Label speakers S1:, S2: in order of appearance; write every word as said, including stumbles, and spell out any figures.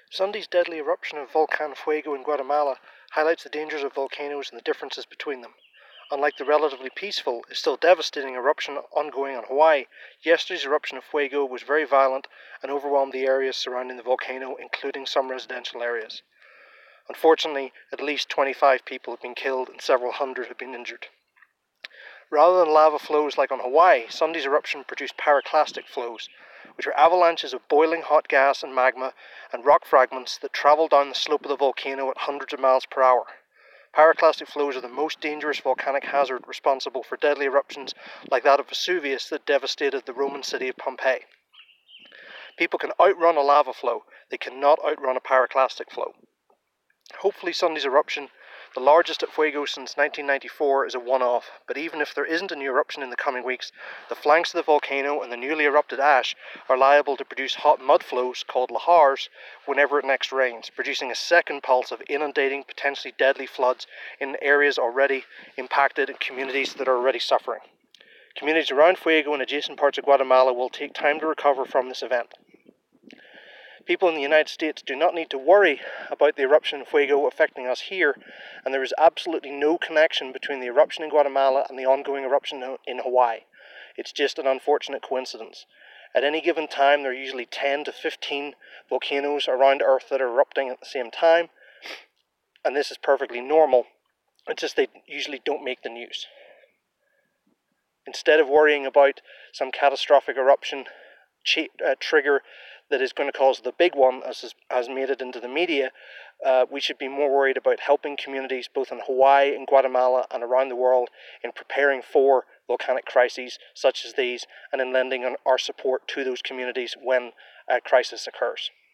S1: Sunday's deadly eruption of Volcan Fuego in Guatemala highlights the dangers of volcanoes and the differences between them. Unlike the relatively peaceful, still devastating eruption ongoing on Hawaii, yesterday's eruption of Fuego was very violent and overwhelmed the areas surrounding the volcano, including some residential areas. Unfortunately, at least twenty-five people have been killed and several hundred have been injured. Rather than lava flows like on Hawaii, Sunday's eruption produced pyroclastic flows, which are avalanches of boiling hot gas and magma and rock fragments that travel down the slope of the volcano at hundreds of miles per hour. Pyroclastic flows are the most dangerous volcanic hazard responsible for deadly eruptions like that of Vesuvius that devastated the Roman city of Pompeii. People can outrun a lava flow, they cannot outrun a pyroclastic flow. Hopefully Sunday's eruption, the largest at Fuego since nineteen ninety-four, is a one-off, but even if there isn't a new eruption in the coming weeks, the flanks of the volcano and the newly erupted ash are liable to produce hot mud flows called lahars whenever it next rains, producing a second pulse of inundating, potentially deadly floods in areas already impacted and communities that are already suffering. Communities around Fuego and adjacent parts of Guatemala will take time to recover from this event. People in the United States do not need to worry about the eruption of Fuego affecting us here, and there is absolutely no connection between the eruption in Guatemala and the ongoing eruption in Hawaii. It's just an unfortunate coincidence. At any given time, there are usually ten to fifteen volcanoes around Earth that are erupting at the same time, and this is perfectly normal. It's just they usually don't make the news. Instead of worrying about some catastrophic eruption ch- uh, trigger that is going to cause the big one, as has made it into the media, uh, we should be more worried about helping communities both in Hawaii and Guatemala and around the world in preparing for volcanic crises such as these and in lending our support to those communities when a crisis occurs.